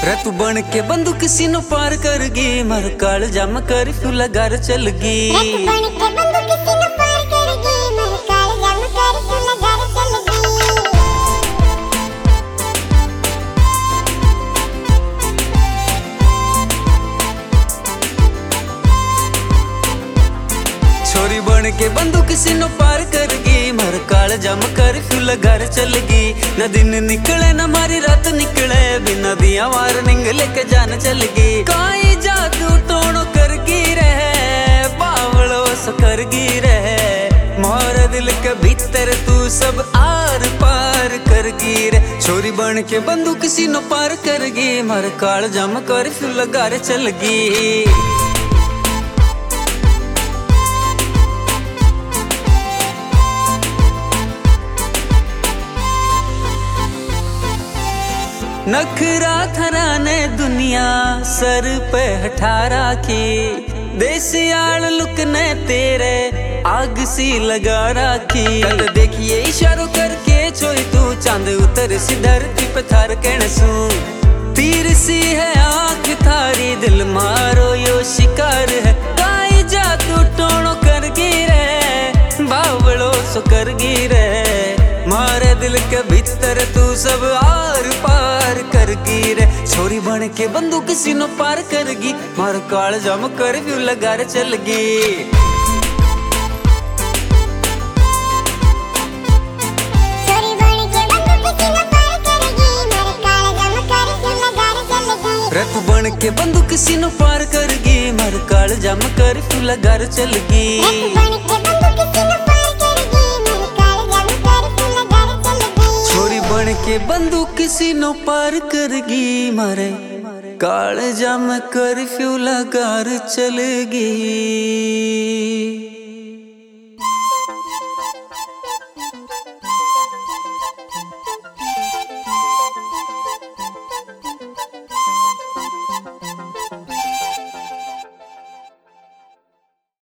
रे तू बन के बंदूक किसी नो पार करगी, मर काल जम कर फूला घर चलगी। छोरी बन के बंदूक किसी नो पार करगी, मर काल जम कर फूला घर चलगी। न दिन निकले न मारी रात निकले, बिना दिया वार्निंग लेके जान चलगी। काई जादू टोनो करगी रहे, बावड़ो सो करगी रहे। मोर दिल के भीतर तू सब आर पार करगी रे। छोरी बन के बंदूक किसी नो पार करगी, मर काल जम कर फूला घर चलगी। नखरा थरा ने दुनिया सर पे हठा राखी, देसियाल लुक ने तेरे आग सी लगा राखी। कल देखिए इशारों करके छोरी तू चांद उतर सी धरती पे थार कहनसू। तीर सी है आंख थारी दिल मारो यो शिकार है। काई जादू टोनो करगी रे, बावड़ो सो करगी रे। मारे दिल के भीतर तू सब आर पार करगी रे। छोरी बन के बंदूक किसी नो पार करगी, मार काल जम कर भी लगार चलगी। रफ बन के बंदूक किसी नो पार करगी, मर काल जम कर भी लगार चलगी। बन के बंदूक किसी नो पार करगी, मारे काल जम कर फ्यू लगार चलगी।